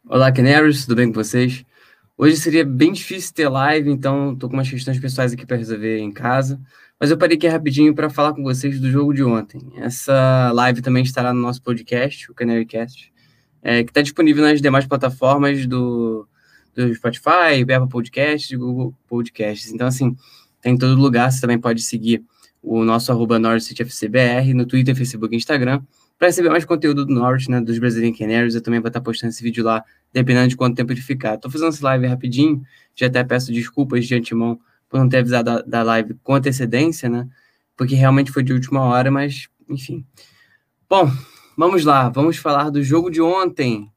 Olá, Canaries, tudo bem com vocês? Hoje seria bem difícil ter live, então tô com umas questões pessoais aqui para resolver em casa, mas eu parei aqui rapidinho para falar com vocês do jogo de ontem. Essa live também estará no nosso podcast, o Canarycast, que está disponível nas demais plataformas do Spotify, Apple Podcasts e Google Podcasts. Então, assim, tem em todo lugar. Você também pode seguir o nosso @NorwichCityFCBR no Twitter, Facebook e Instagram para receber mais conteúdo do Norwich, né, dos Brazilian Canaries. Eu também vou estar postando esse vídeo lá, dependendo de quanto tempo ele ficar. Tô fazendo essa live rapidinho, já até peço desculpas de antemão por não ter avisado da live com antecedência, né, porque realmente foi de última hora, mas, enfim. Bom, vamos lá, vamos falar do jogo de ontem.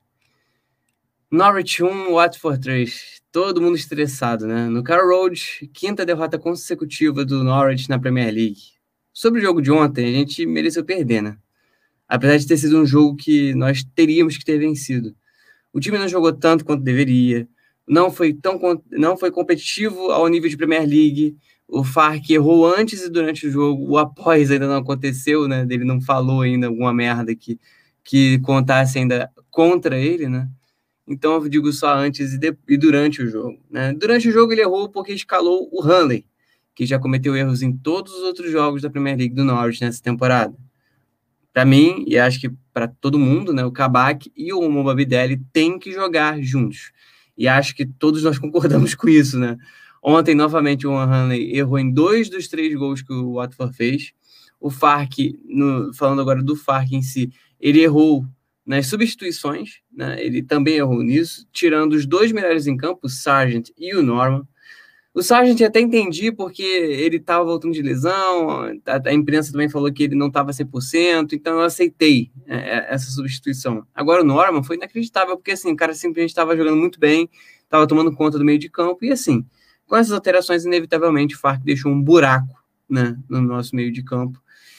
Norwich 1, Watford 3. Todo mundo estressado, né? No Carrow Road, quinta derrota consecutiva do Norwich na Premier League. Sobre o jogo de ontem, a gente mereceu perder, né? Apesar de ter sido um jogo que nós teríamos que ter vencido. O time não jogou tanto quanto deveria, não foi competitivo ao nível de Premier League. O Fark errou antes e durante o jogo, o após ainda não aconteceu, né? Ele não falou ainda alguma merda que contasse ainda contra ele, né? Então eu digo só antes e durante o jogo, né? Durante o jogo ele errou porque escalou o Hanley, que já cometeu erros em todos os outros jogos da Premier League do Norwich nessa temporada. Para mim, e acho que para todo mundo, né, o Kabak e o Mobabidelli têm que jogar juntos. E acho que todos nós concordamos com isso, né? Ontem, novamente, o Hanley errou em 2 dos 3 gols que o Watford fez. O Fark, falando agora do Fark em si, ele errou nas substituições, né? Ele também errou nisso, tirando os 2 melhores em campo, o Sargent e o Norman. O Sargent até entendi, porque ele estava voltando de lesão, a imprensa também falou que ele não estava 100%, então eu aceitei essa substituição. Agora o Norman foi inacreditável, porque assim, o cara simplesmente estava jogando muito bem, estava tomando conta do meio de campo, e assim, com essas alterações, inevitavelmente, o Fark deixou um buraco, né, no nosso meio de campo.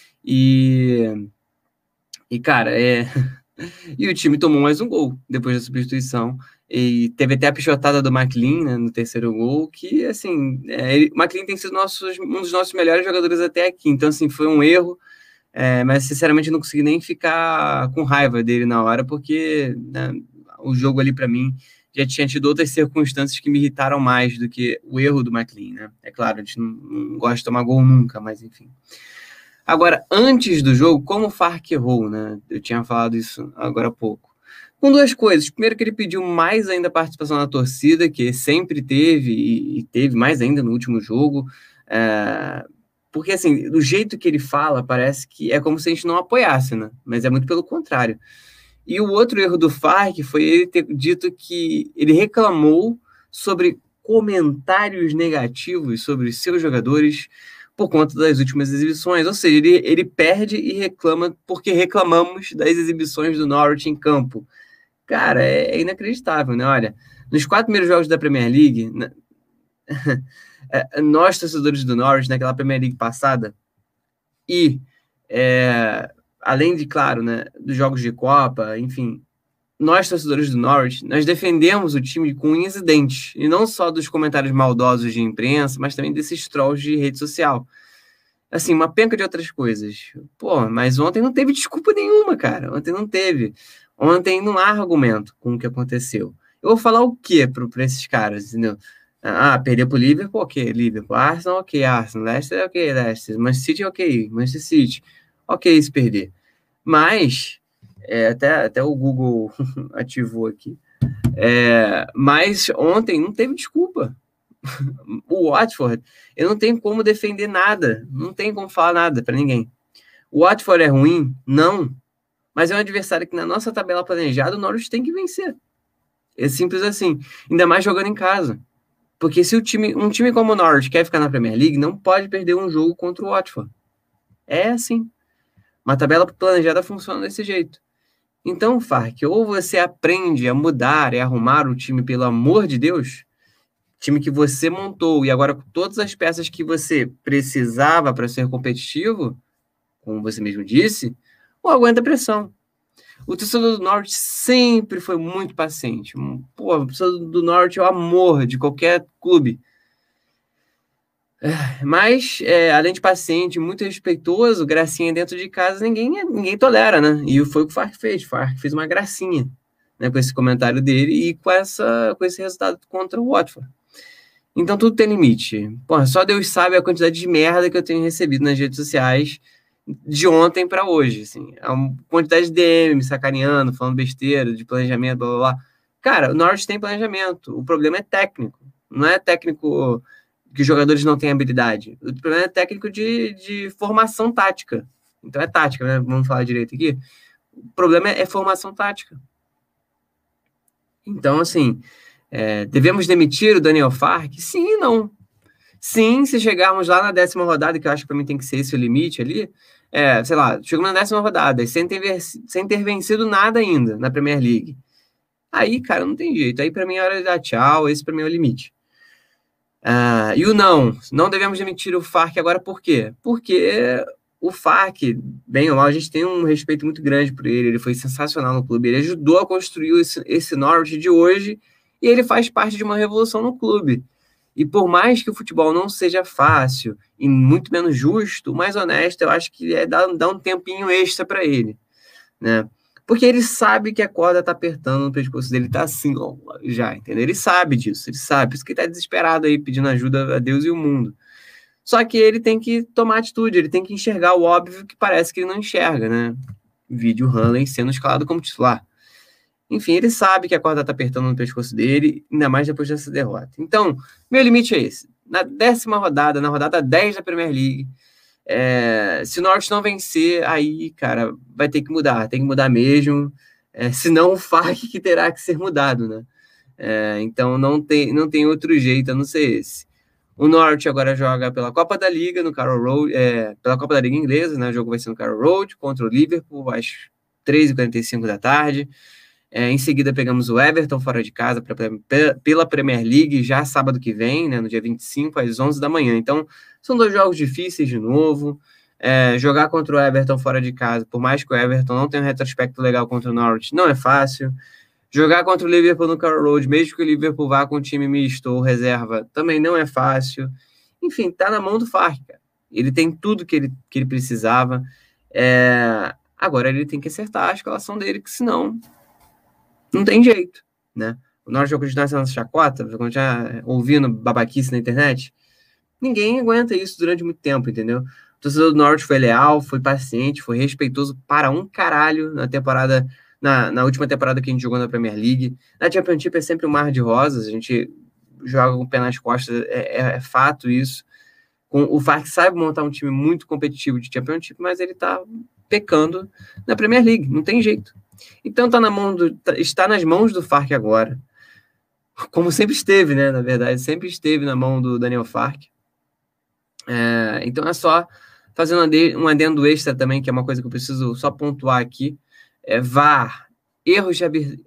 E cara, e o time tomou mais um gol depois da substituição. E teve até a pichotada do McLean, né, no terceiro gol, que, assim, o McLean tem sido um dos nossos melhores jogadores até aqui. Então, assim, foi um erro, mas, sinceramente, eu não consegui nem ficar com raiva dele na hora, porque, né, o jogo ali, para mim, já tinha tido outras circunstâncias que me irritaram mais do que o erro do McLean, né? É claro, a gente não gosta de tomar gol nunca, mas, enfim. Agora, antes do jogo, como o Fark errou, né? Eu tinha falado isso agora há pouco. Com duas coisas. Primeiro, que ele pediu mais ainda a participação da torcida, que sempre teve, e teve mais ainda no último jogo. Porque, assim, do jeito que ele fala, parece que é como se a gente não apoiasse, né? Mas é muito pelo contrário. E o outro erro do Fark foi ele ter dito que ele reclamou sobre comentários negativos sobre seus jogadores por conta das últimas exibições. Ou seja, ele perde e reclama porque reclamamos das exibições do Norwich em campo. Cara, é inacreditável, né? Olha, nos 4 primeiros jogos da Premier League, nós, torcedores do Norwich, naquela Premier League passada, e além de, claro, né, dos jogos de Copa, enfim, nós, torcedores do Norwich, nós defendemos o time com unhas e dentes, e não só dos comentários maldosos de imprensa, mas também desses trolls de rede social. Assim, uma penca de outras coisas. Pô, mas ontem não teve desculpa nenhuma, cara. Ontem não teve. Ontem não há argumento com o que aconteceu. Eu vou falar o quê para esses caras, entendeu? Perder pro Liverpool, ok, Liverpool. Arsenal, ok, Arsenal. Leicester, ok, Leicester. Manchester City, ok, Manchester City. Ok, se perder. Mas, até o Google ativou aqui. Mas ontem não teve desculpa. O Watford, eu não tenho como defender nada, não tenho como falar nada para ninguém. O Watford é ruim? Não. Mas é um adversário que na nossa tabela planejada o Norwich tem que vencer. É simples assim. Ainda mais jogando em casa. Porque se um time como o Norwich quer ficar na Premier League, não pode perder um jogo contra o Watford. É assim. Uma tabela planejada funciona desse jeito. Então, Fark, ou você aprende a mudar e arrumar o time, pelo amor de Deus, time que você montou, e agora com todas as peças que você precisava para ser competitivo, como você mesmo disse, ou aguenta a pressão. O torcedor do Norte sempre foi muito paciente. Pô, o torcedor do Norte é o amor de qualquer clube. Mas, além de paciente, muito respeitoso, gracinha dentro de casa, ninguém tolera, né? E foi o que o Fark fez. O Fark fez uma gracinha. né, com esse comentário dele e com esse resultado contra o Watford. Então tudo tem limite. Porra, só Deus sabe a quantidade de merda que eu tenho recebido nas redes sociais de ontem para hoje, assim. A quantidade de DM me sacaneando, falando besteira, de planejamento, blá, blá, blá. Cara, o Norwich tem planejamento. O problema é técnico. Não é técnico que os jogadores não têm habilidade. O problema é técnico de formação tática. Então é tática, né? Vamos falar direito aqui. O problema é formação tática. Então, assim, devemos demitir o Daniel Farke? Sim e não. Sim, se chegarmos lá na 10ª rodada, que eu acho que para mim tem que ser esse o limite ali, sei lá, chegamos na 10ª rodada, sem ter vencido nada ainda na Premier League. Aí, cara, não tem jeito. Aí, para mim, é hora de dar tchau. Esse, para mim, é o limite. E o não devemos demitir o Farke agora, por quê? Porque o Farke, bem ou mal, a gente tem um respeito muito grande por ele. Ele foi sensacional no clube. Ele ajudou a construir esse Norwich de hoje e ele faz parte de uma revolução no clube. E por mais que o futebol não seja fácil e muito menos justo, o mais honesto, eu acho que é dar um tempinho extra para ele, né? Porque ele sabe que a corda tá apertando no pescoço dele, tá assim, ó, já, entendeu? Ele sabe disso, ele sabe. Por isso que ele tá desesperado aí, pedindo ajuda a Deus e o mundo. Só que ele tem que tomar atitude, ele tem que enxergar o óbvio que parece que ele não enxerga, né? Vídeo Hanley sendo escalado como titular. Enfim, ele sabe que a corda tá apertando no pescoço dele, ainda mais depois dessa derrota. Então, meu limite é esse. Na 10ª rodada, na rodada 10 da Premier League, se o Norwich não vencer, aí, cara, vai ter que mudar, tem que mudar mesmo. Senão o Farke que terá que ser mudado, né? Então não tem outro jeito a não ser esse. O Norwich agora joga pela Copa da Liga no Carrow Road, pela Copa da Liga inglesa, né? O jogo vai ser no Carrow Road contra o Liverpool às 3h45 da tarde. Em seguida pegamos o Everton fora de casa pela Premier League, já sábado que vem, né, no dia 25, às 11 da manhã. Então, são 2 jogos difíceis de novo. Jogar contra o Everton fora de casa, por mais que o Everton não tenha um retrospecto legal contra o Norwich, não é fácil. Jogar contra o Liverpool no Carrow Road, mesmo que o Liverpool vá com um time misto ou reserva, também não é fácil. Enfim, tá na mão do Farke, cara. Ele tem tudo que ele precisava. Agora ele tem que acertar a escalação dele, que senão não tem jeito, né? O Norwich vai continuar sendo chacota, vai continuar ouvindo babaquice na internet. Ninguém aguenta isso durante muito tempo, entendeu? O torcedor do Norwich foi leal, foi paciente, foi respeitoso para um caralho na última temporada que a gente jogou na Premier League. Na Championship é sempre um mar de rosas, a gente joga com o pé nas costas, é fato isso. O Farke sabe montar um time muito competitivo de Championship, mas ele tá pecando na Premier League, não tem jeito. Então está nas mãos do Farke agora, como sempre esteve, né? Na verdade, sempre esteve na mão do Daniel Farke. Então é só fazendo um adendo extra também, que é uma coisa que eu preciso só pontuar aqui. VAR, erros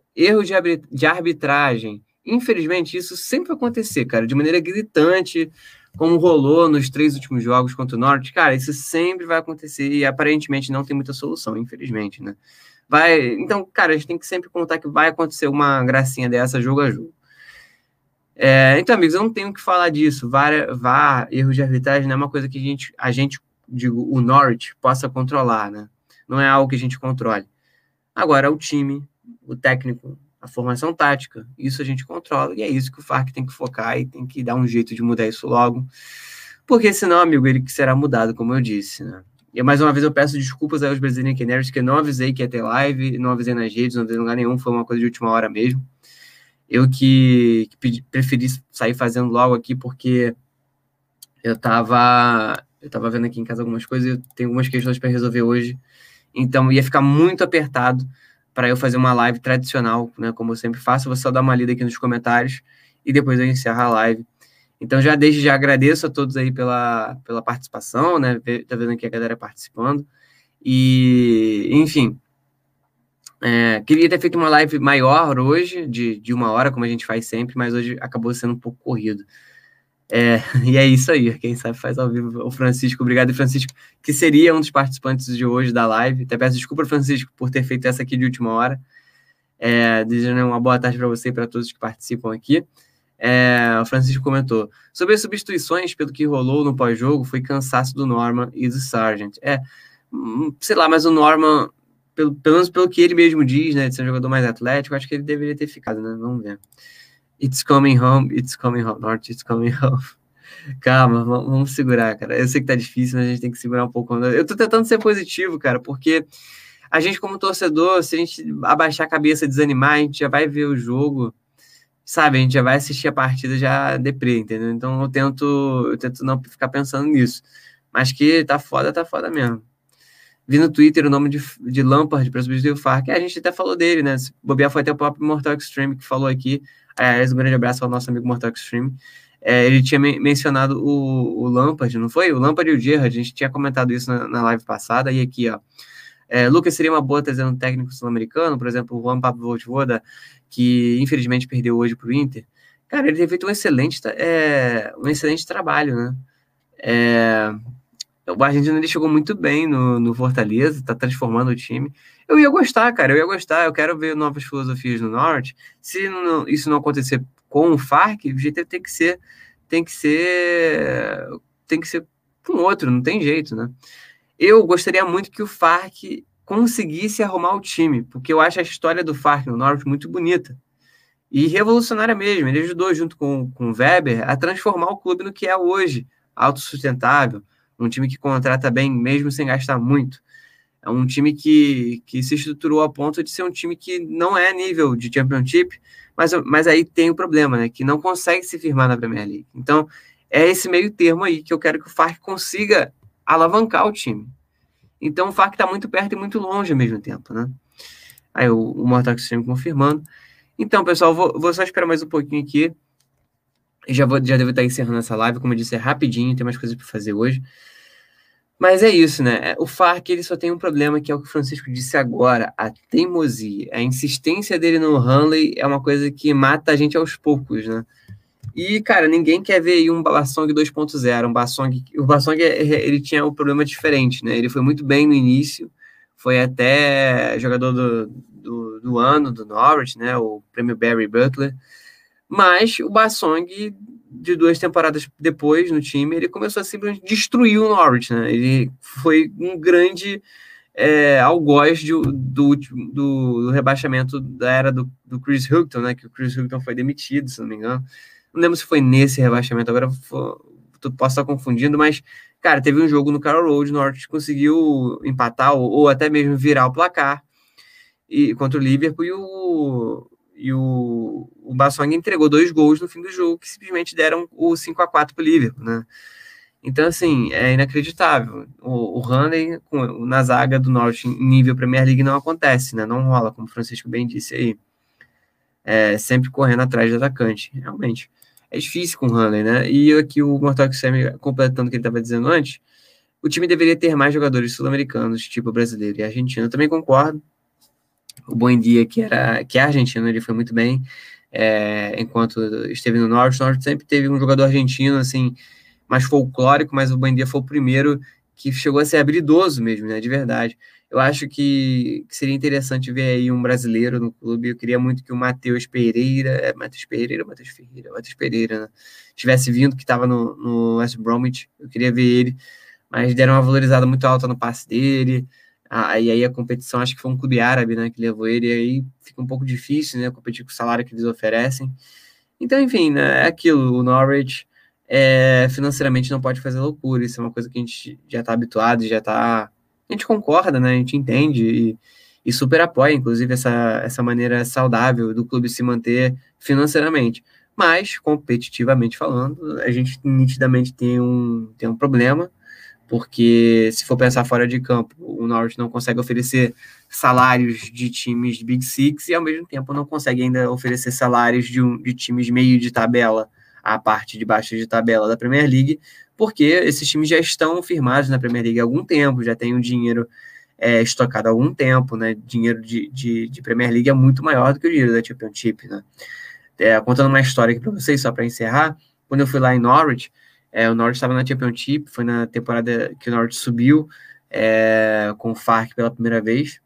de arbitragem. Infelizmente, isso sempre vai acontecer, cara, de maneira gritante, como rolou nos 3 últimos jogos contra o Norte. Cara, isso sempre vai acontecer e aparentemente não tem muita solução, infelizmente, né? Então, cara, a gente tem que sempre contar que vai acontecer uma gracinha dessa jogo a jogo. Então, amigos, eu não tenho o que falar disso. VAR, erros de arbitragem não é uma coisa que a gente, digo, o Norwich, possa controlar, né? Não é algo que a gente controle. Agora, o time, o técnico, a formação tática, isso a gente controla e é isso que o Farke tem que focar e tem que dar um jeito de mudar isso logo. Porque senão, amigo, ele que será mudado, como eu disse, né? E mais uma vez eu peço desculpas aos Brazilian Canaries, que eu não avisei que ia ter live, não avisei nas redes, não avisei em lugar nenhum, foi uma coisa de última hora mesmo. Eu que preferi sair fazendo logo aqui, porque eu tava vendo aqui em casa algumas coisas, eu tenho algumas questões para resolver hoje, então ia ficar muito apertado para eu fazer uma live tradicional, né, como eu sempre faço. Eu vou só dar uma lida aqui nos comentários e depois eu encerro a live. Então, desde já agradeço a todos aí pela participação, né? Tá vendo aqui a galera participando. E, enfim, queria ter feito uma live maior hoje, de 1 hora, como a gente faz sempre, mas hoje acabou sendo um pouco corrido. E é isso aí, quem sabe faz ao vivo. O Francisco, obrigado, Francisco, que seria um dos participantes de hoje da live. Até peço desculpa, Francisco, por ter feito essa aqui de última hora. Desejando uma boa tarde para você e para todos que participam aqui. O Francisco comentou sobre as substituições, pelo que rolou no pós-jogo, foi cansaço do Norman e do Sargent. Sei lá, mas o Norman pelo menos pelo que ele mesmo diz, né, de ser um jogador mais atlético, acho que ele deveria ter ficado, né? Vamos ver. It's coming home, North, it's coming home. Calma, vamos segurar, cara. Eu sei que tá difícil, mas a gente tem que segurar um pouco. Eu tô tentando ser positivo, cara, porque a gente, como torcedor, se a gente abaixar a cabeça, desanimar, a gente já vai ver o jogo, sabe? A gente já vai assistir a partida já deprê, entendeu? Então eu tento não ficar pensando nisso. Mas que tá foda mesmo. Vi no Twitter o nome de Lampard para substituir o Fark. A gente até falou dele, né? Se bobear, foi até o próprio Mortal Extreme que falou aqui. Aliás, um grande abraço ao nosso amigo Mortal Extreme. Ele tinha mencionado o Lampard, não foi? O Lampard e o Gerrard, a gente tinha comentado isso na live passada. E aqui, ó. Lucas, seria uma boa trazer um técnico sul-americano, por exemplo, o Juan Pablo Vojvoda, que infelizmente perdeu hoje para o Inter. Cara, ele teve feito um excelente trabalho, né? O Argentina ele chegou muito bem no Fortaleza, tá transformando o time. Eu ia gostar, cara, eu quero ver novas filosofias no Norte. Se isso não acontecer com o Farc, o jeito tem que ser com outro, não tem jeito, né? Eu gostaria muito que o Farc conseguisse arrumar o time, porque eu acho a história do Farc no Norte muito bonita e revolucionária mesmo. Ele ajudou, junto com o Weber, a transformar o clube no que é hoje, autossustentável, um time que contrata bem, mesmo sem gastar muito. É um time que se estruturou a ponto de ser um time que não é nível de Championship, mas aí tem o problema, né? Que não consegue se firmar na Premier League. Então, é esse meio termo aí que eu quero que o Farc consiga alavancar o time. Então, o Farc está muito perto e muito longe ao mesmo tempo, né? Aí o Mortal Extreme confirmando. Então, pessoal, vou só esperar mais um pouquinho aqui. Já devo estar encerrando essa live, como eu disse, é rapidinho, tem mais coisas para fazer hoje. Mas é isso, né? O Farc, ele só tem um problema, que é o que o Francisco disse agora, a teimosia. A insistência dele no Hanley é uma coisa que mata a gente aos poucos, né? E, cara, ninguém quer ver aí um Bassong 2.0. O Bassong, ele tinha um problema diferente, né? Ele foi muito bem no início, foi até jogador do ano, do Norwich, né? O prêmio Barry Butler. Mas o Bassong, de 2 temporadas depois no time, ele começou a simplesmente destruir o Norwich, né? Ele foi um grande algoz do rebaixamento da era do Chris Hughton, né? Que o Chris Hughton foi demitido, se não me engano. Não lembro se foi nesse rebaixamento, agora posso estar confundindo, mas, cara, teve um jogo no Carroll Road, o Norwich conseguiu empatar ou até mesmo virar o placar contra o Liverpool, e o Bassong entregou 2 gols no fim do jogo, que simplesmente deram o 5-4 para o Liverpool, né? Então, assim, é inacreditável. O Hanley na zaga do Norwich em nível Premier League não acontece, né? Não rola, como o Francisco bem disse aí. Sempre correndo atrás do atacante, realmente. É difícil com o Hanley, né? E aqui o Mortal Kombat, completando o que ele estava dizendo antes, o time deveria ter mais jogadores sul-americanos, tipo brasileiro e argentino. Eu também concordo. O Buendia, que é argentino, ele foi muito bem. Enquanto esteve no Norte sempre teve um jogador argentino, assim, mais folclórico, mas o Buendia foi o primeiro que chegou a ser habilidoso mesmo, né? De verdade. Eu acho que seria interessante ver aí um brasileiro no clube. Eu queria muito que o Matheus Pereira, né? Tivesse vindo, que estava no West Bromwich. Eu queria ver ele, mas deram uma valorizada muito alta no passe dele. E aí a competição, acho que foi um clube árabe, né, que levou ele, e aí fica um pouco difícil, né, competir com o salário que eles oferecem. Então, enfim, né, é aquilo, o Norwich financeiramente não pode fazer loucura, isso é uma coisa que a gente já está habituado, a gente concorda, né, a gente entende e super apoia, inclusive, essa maneira saudável do clube se manter financeiramente. Mas, competitivamente falando, a gente nitidamente tem um problema, porque se for pensar fora de campo, o Norwich não consegue oferecer salários de times de Big Six e, ao mesmo tempo, não consegue ainda oferecer salários de times meio de tabela, a parte de baixo de tabela da Premier League, porque esses times já estão firmados na Premier League há algum tempo, já tem o dinheiro estocado há algum tempo, né? Dinheiro de Premier League é muito maior do que o dinheiro da Championship, né? Contando uma história aqui para vocês, só para encerrar, quando eu fui lá em Norwich, o Norwich estava na Championship, foi na temporada que o Norwich subiu com o Farc pela primeira vez.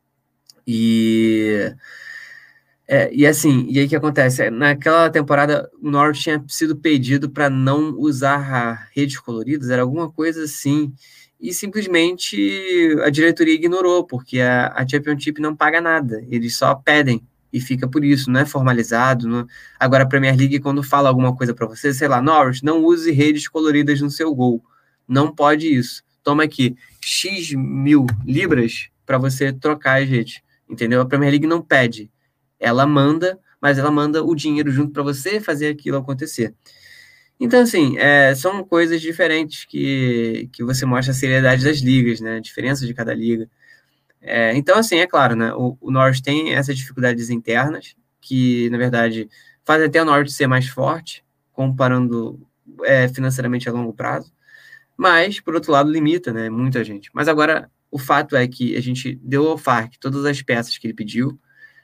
E aí o que acontece? Naquela temporada, o Norwich tinha sido pedido para não usar redes coloridas, era alguma coisa assim. e simplesmente a diretoria ignorou, porque a Championship não paga nada, eles só pedem e fica por isso, não é formalizado. Não... Agora a Premier League, quando fala alguma coisa para você, sei lá, Norwich, não use redes coloridas no seu gol, não pode isso. Toma aqui X mil libras para você trocar as redes, entendeu? A Premier League não pede, ela manda, mas ela manda o dinheiro junto para você fazer aquilo acontecer. Então, assim, são coisas diferentes que você mostra a seriedade das ligas, né? A diferença de cada liga. Então, assim, é claro, né? O Norwich tem essas dificuldades internas, que, na verdade, fazem até o Norwich ser mais forte, comparando financeiramente a longo prazo. Mas, por outro lado, limita, né? Muita gente. Mas agora, o fato é que a gente deu ao Farc todas as peças que ele pediu,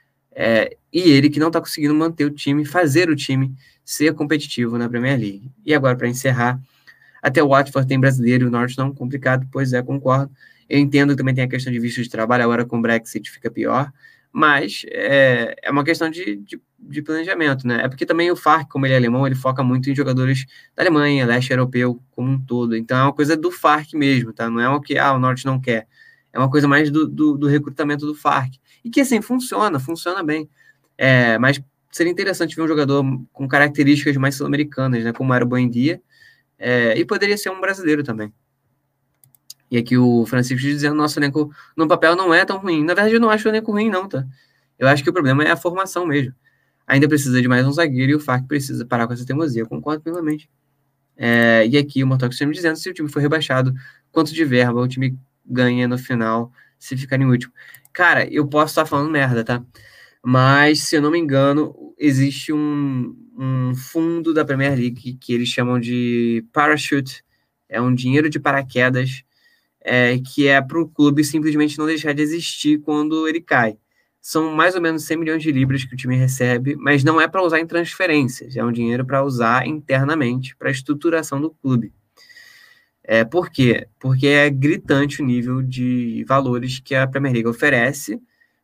e ele que não está conseguindo manter o time, fazer o time ser competitivo na Premier League. E agora, para encerrar, até o Watford tem brasileiro e o Norwich não, complicado, pois concordo. Eu entendo que também tem a questão de visto de trabalho, agora com o Brexit fica pior, mas é uma questão de planejamento, né? É porque também o Farc, como ele é alemão, ele foca muito em jogadores da Alemanha, leste europeu como um todo. Então é uma coisa do Farc mesmo, tá? Não é o que o Norwich não quer. É uma coisa mais do recrutamento do Farc. E que, assim, funciona bem. Mas seria interessante ver um jogador com características mais sul-americanas, né? Como era o Buendia. E poderia ser um brasileiro também. E aqui o Francisco dizendo, nosso elenco no papel não é tão ruim. Na verdade, eu não acho o elenco ruim, não, tá? Eu acho que o problema é a formação mesmo. Ainda precisa de mais um zagueiro e o Farc precisa parar com essa teimosia. Eu concordo plenamente. E aqui o Mortal Extreme dizendo, se o time for rebaixado, quanto de verba o time ganha no final se ficar em último. Cara, eu posso estar falando merda, tá? Mas, se eu não me engano, existe um fundo da Premier League que eles chamam de parachute. É um dinheiro de paraquedas que é para o clube simplesmente não deixar de existir quando ele cai. São mais ou menos 100 milhões de libras que o time recebe, mas não é para usar em transferências, é um dinheiro para usar internamente para a estruturação do clube. Por quê? Porque é gritante o nível de valores que a Premier League oferece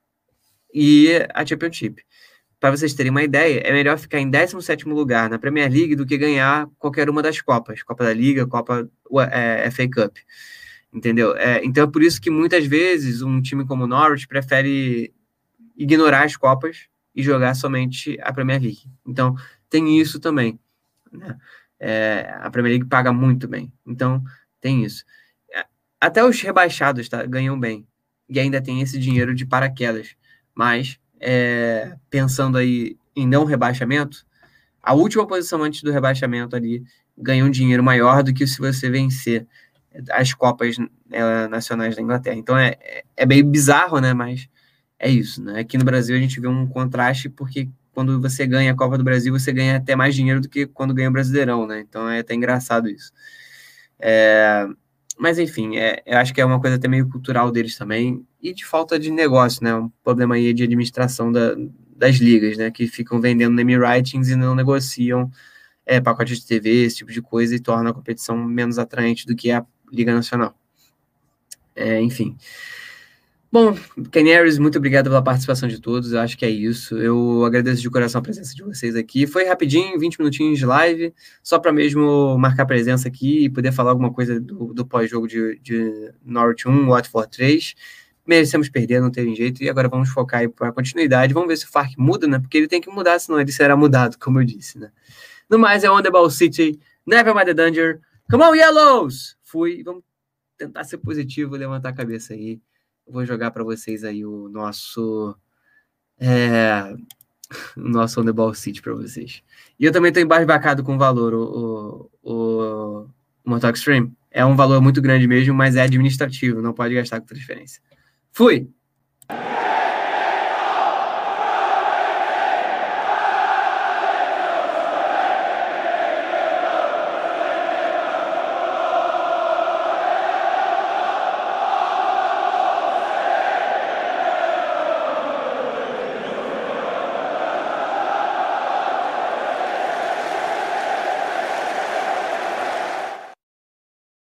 e a Championship. Para vocês terem uma ideia, é melhor ficar em 17º lugar na Premier League do que ganhar qualquer uma das Copas. Copa da Liga, Copa FA Cup. Entendeu? Então é por isso que muitas vezes um time como o Norwich prefere ignorar as Copas e jogar somente a Premier League. Então tem isso também, né? A Premier League paga muito bem. Então tem isso. Até os rebaixados ganham bem. E ainda tem esse dinheiro de paraquedas. Mas, pensando aí em não rebaixamento, a última posição antes do rebaixamento ali ganha um dinheiro maior do que se você vencer as Copas nacionais da Inglaterra. Então é meio bizarro, né? Mas é isso, né? Aqui no Brasil a gente vê um contraste, porque quando você ganha a Copa do Brasil, você ganha até mais dinheiro do que quando ganha o Brasileirão, né? Então é até engraçado isso. Mas enfim, eu acho que é uma coisa até meio cultural deles também, e de falta de negócio, né? Um problema aí de administração das ligas, né? Que ficam vendendo name writings e não negociam pacote de TV, esse tipo de coisa, e torna a competição menos atraente do que a Liga Nacional. Enfim. Bom, Canaries, muito obrigado pela participação de todos, eu acho que é isso. Eu agradeço de coração a presença de vocês aqui. Foi rapidinho, 20 minutinhos de live, só para mesmo marcar presença aqui e poder falar alguma coisa do pós-jogo de Norwich 1, Watford 3. Merecemos perder, não teve jeito, e agora vamos focar aí para a continuidade. Vamos ver se o Farc muda, né? Porque ele tem que mudar, senão ele será mudado, como eu disse, né? No mais, On the Ball City, never mind the danger. Come on, Yellows! Fui, vamos tentar ser positivo, levantar a cabeça aí. Eu vou jogar para vocês aí o nosso On the Ball City para vocês. E eu também estou embasbacado com o valor. O Mortal Extreme é um valor muito grande mesmo, mas é administrativo, não pode gastar com transferência. Fui!